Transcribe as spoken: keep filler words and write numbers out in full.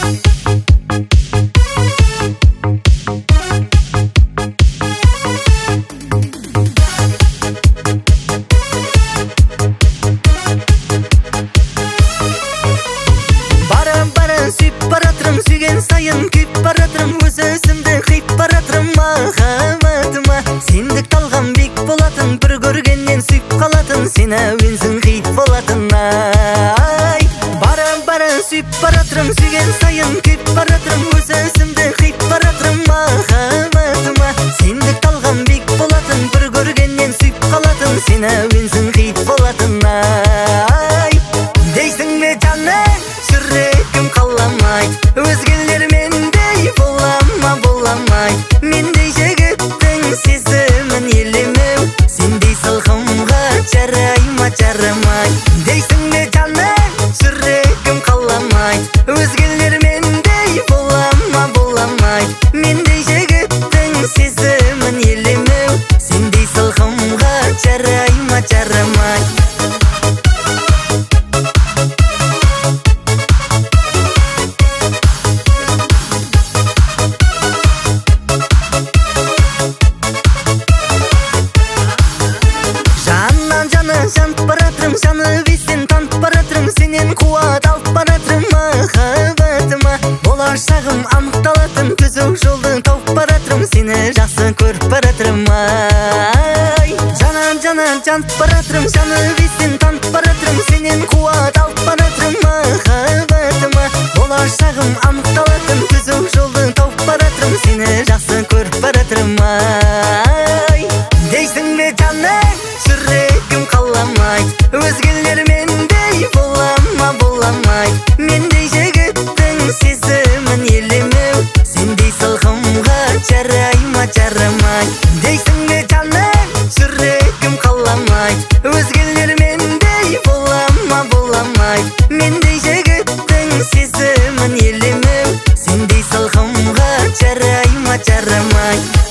Сүйген сайын күйіп баратырым, өз өзімді қиып баратырым махаббатыма. Сендік талғам бек болатын, бір көргеннен сүйіп қалатын, сен әуенсің қиып болатын. Ай, бара-бара сүйіп баратырым, сүйген сайын күйіп баратырым, өз өзімді қиып баратырым махаббатыма. Сендік талғам бек болатын, бір көргеннен сүйіп қалатын, сен әуенсің қиып болатын. Ай, дейсің бе жаным, жүрегім қаламайды, өзгелер мендей болама боламай. Мендей жігіттің сезімін елемеу, сендей салқынға жарайма жарамай. Дейсің бе жаным, жүрегім қаламайды, өзгелер мендей болама боламай. Мендей жігіттің сезімін елемеу, сендей салқынға жарайма жарамай. Жанып баратырым, жаны бесен танып баратырым, сенен қуат алып баратырым махаббатыма. Болашағым анықталатын, түзу жолды тауып баратырым, сені жақсы көріп баратырым. Ай, жанан жанан жанып баратырым, жаны бесен танып баратырым, сенен қуат алып баратырым махаббатыма. Болашағым анықталатын, түзу жолды тауып баратырым, сені жақсы көріп баратырым. Ай, дейсің бе жаным, жүрегім қаламайды, өзгелер мендей болама боламай. Мендей жігіттің сезімін елемеу, сендей салқынға жарайма жарамай. Дейсің бе жаным, жүрегім қаламайды, өзгелер мендей болама боламай. Мендей жігіттің сезімін елемеу, сендей салқынға жарайма жарамай.